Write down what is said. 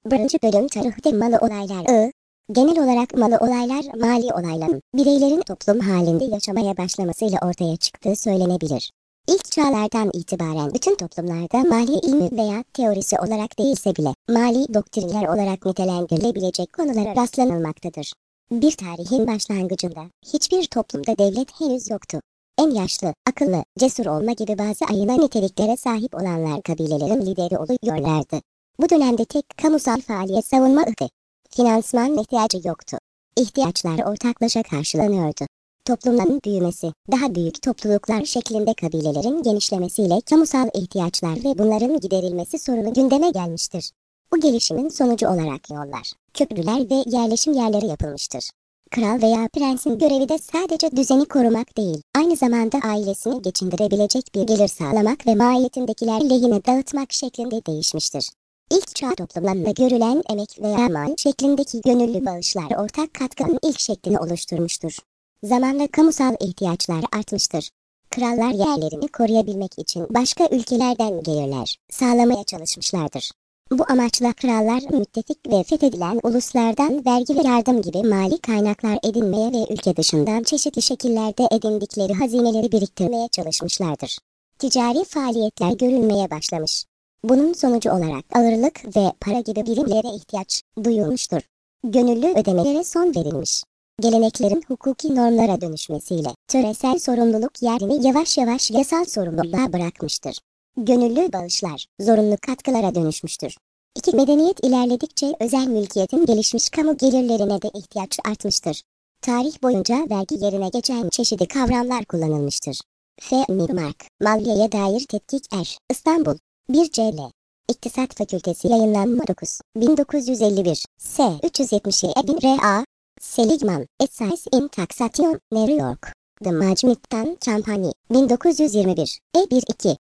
Birinci bölüm tarihte malı olaylar. Genel olarak malı olaylar mali olayların bireylerin toplum halinde yaşamaya başlamasıyla ortaya çıktığı söylenebilir. İlk çağlardan itibaren bütün toplumlarda mali ilmi veya teorisi olarak değilse bile mali doktrinler olarak nitelendirilebilecek konulara rastlanılmaktadır. Bir tarihin başlangıcında hiçbir toplumda devlet henüz yoktu. En yaşlı, akıllı, cesur olma gibi bazı ayına niteliklere sahip olanlar kabilelerin lideri oluyorlardı. Bu dönemde tek kamusal faaliyet savunma idi. Finansman ihtiyacı yoktu. İhtiyaçlar ortaklaşa karşılanıyordu. Toplumların büyümesi, daha büyük topluluklar şeklinde kabilelerin genişlemesiyle kamusal ihtiyaçlar ve bunların giderilmesi sorunu gündeme gelmiştir. Bu gelişimin sonucu olarak yollar, köprüler ve yerleşim yerleri yapılmıştır. Kral veya prensin görevi de sadece düzeni korumak değil, aynı zamanda ailesini geçindirebilecek bir gelir sağlamak ve mahiyetindekiler lehine dağıtmak şeklinde değişmiştir. İlk çağ toplumlarında görülen emek veya mal şeklindeki gönüllü bağışlar ortak katkının ilk şeklini oluşturmuştur. Zamanla kamusal ihtiyaçlar artmıştır. Krallar yerlerini koruyabilmek için başka ülkelerden gelirler sağlamaya çalışmışlardır. Bu amaçla krallar müttefik ve fethedilen uluslardan vergi ve yardım gibi mali kaynaklar edinmeye ve ülke dışından çeşitli şekillerde edindikleri hazineleri biriktirmeye çalışmışlardır. Ticari faaliyetler görülmeye başlamış. Bunun sonucu olarak ağırlık ve para gibi birimlere ihtiyaç duyulmuştur. Gönüllü ödemelere son verilmiş. Geleneklerin hukuki normlara dönüşmesiyle töresel sorumluluk yerini yavaş yavaş yasal sorumluluğa bırakmıştır. Gönüllü bağışlar zorunlu katkılara dönüşmüştür. Medeniyet ilerledikçe özel mülkiyetin gelişmiş kamu gelirlerine de ihtiyaç artmıştır. Tarih boyunca vergi yerine geçen çeşitli kavramlar kullanılmıştır. Mark, Maliye'ye dair tetkik İstanbul 1 CL İktisat Fakültesi yayınlanma 9 1951 S 370 Ebin R.A. Seligman Essays in Taxation New York The Majmittan Company 1921 E12